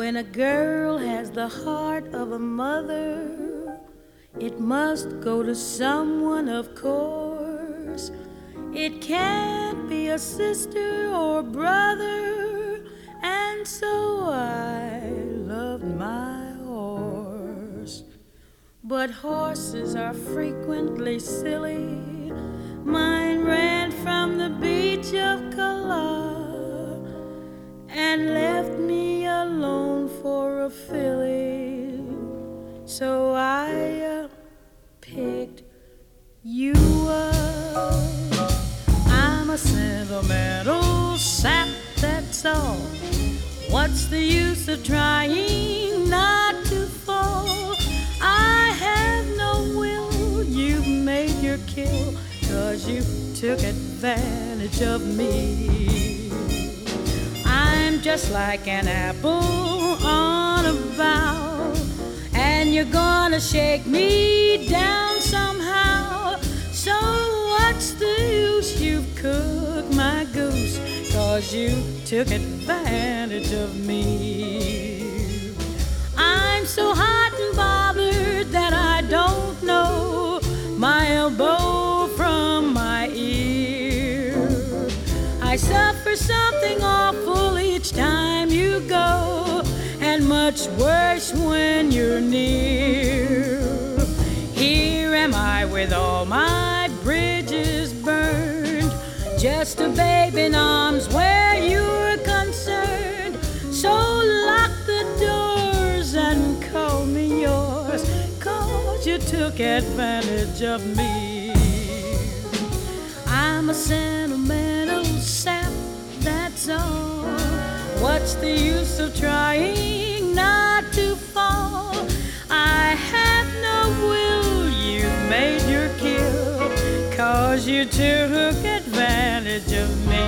When a girl has the heart of a mother, it must go to someone, of course. It can't be a sister or brother, and so I loved my horse. But horses are frequently silly. Mine ran from the beach of Cala and left me alone for a filly. So I picked you up. I'm a sentimental sap, that's all. What's the use of trying not to fall? I have no will, you've made your kill, 'cause you took advantage of me. I'm just like an apple on a bough, and you're gonna shake me down somehow. So what's the use? You've cooked my goose, 'cause you took advantage of me. I'm so hot and bothered that I don't know my elbow from my ear. I suffer something awful each time you go, and much worse when you're near. Here am I with all my bridges burned, just a babe in arms where you're concerned. So lock the doors and call me yours, 'cause you took advantage of me. I'm a sentimental sap, that's all. What's the use of trying not to fall? I have no will, you made your kill, 'cause you took advantage of me.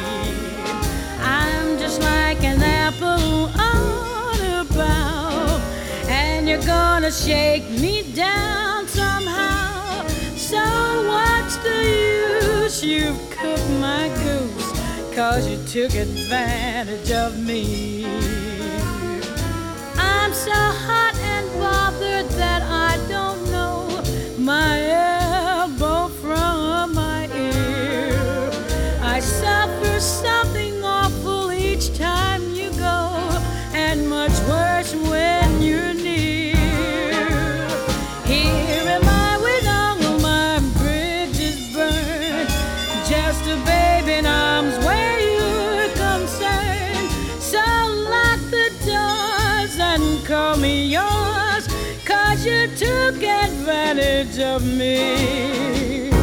I'm just like an apple on a bough, and you're gonna shake me down somehow. So what's the use? You've cooked my goose, 'cause you took advantage of me. I'm so hot and bothered that I don't know my elbow from my ear. I suffer something awful each time you go, and much worse when you're near. Here am I with all my bridges burned, just a babe in arms where you're concerned. So lock the doors and call me yours, 'cause you took advantage of me.